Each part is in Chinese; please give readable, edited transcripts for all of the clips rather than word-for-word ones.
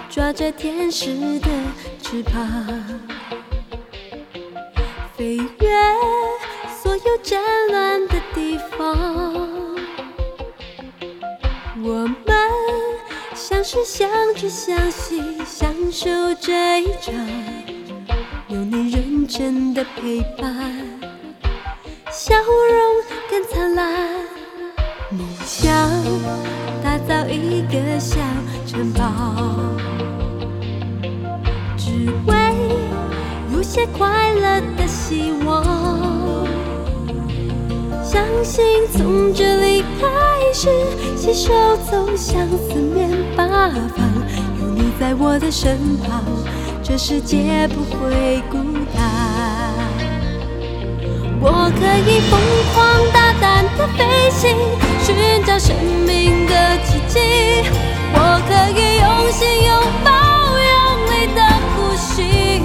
抓着天使的翅膀，飞越所有战乱的地方。我们相识、相知、相惜，享受这一场有你认真的陪伴，笑容更灿烂。梦想打造一个小城堡，只为有些快乐的希望。相信从这里开始，携手走向四面八方。有你在我的身旁，这世界不会孤单。我可以疯狂大胆的飞行，寻找生命的奇迹。我可以用心拥抱用力的呼吸。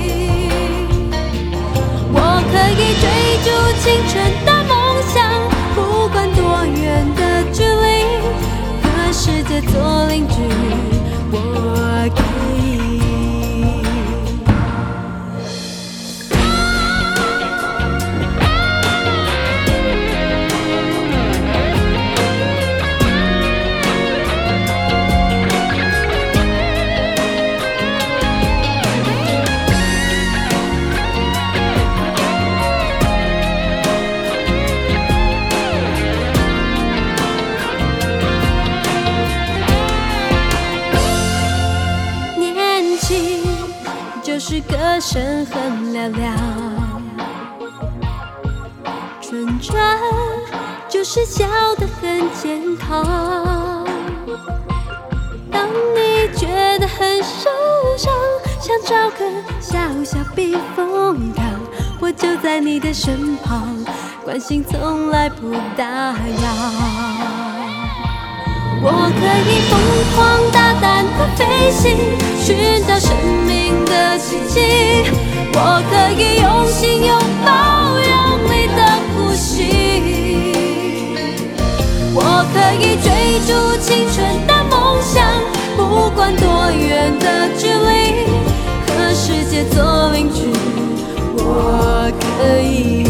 我可以追逐青春的梦想，不管多远的距离，和世界做邻居，我可以。就是歌声很嘹亮，纯真就是笑得很健康。当你觉得很受伤，想找个小小避风港，我就在你的身旁，关心从来不打扰。我可以疯狂大胆的飞行，寻找生命的奇迹。我可以用心拥抱用力的呼吸。我可以追逐青春的梦想，不管多远的距离，和世界做邻居，我可以。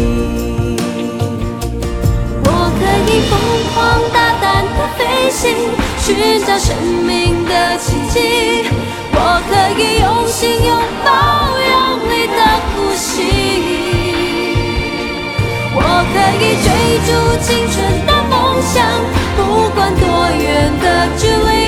我可以疯狂大胆的飞行，寻找生命的奇迹。我可以用心拥抱用力的呼吸。我可以追逐青春的梦想，不管多远的距离，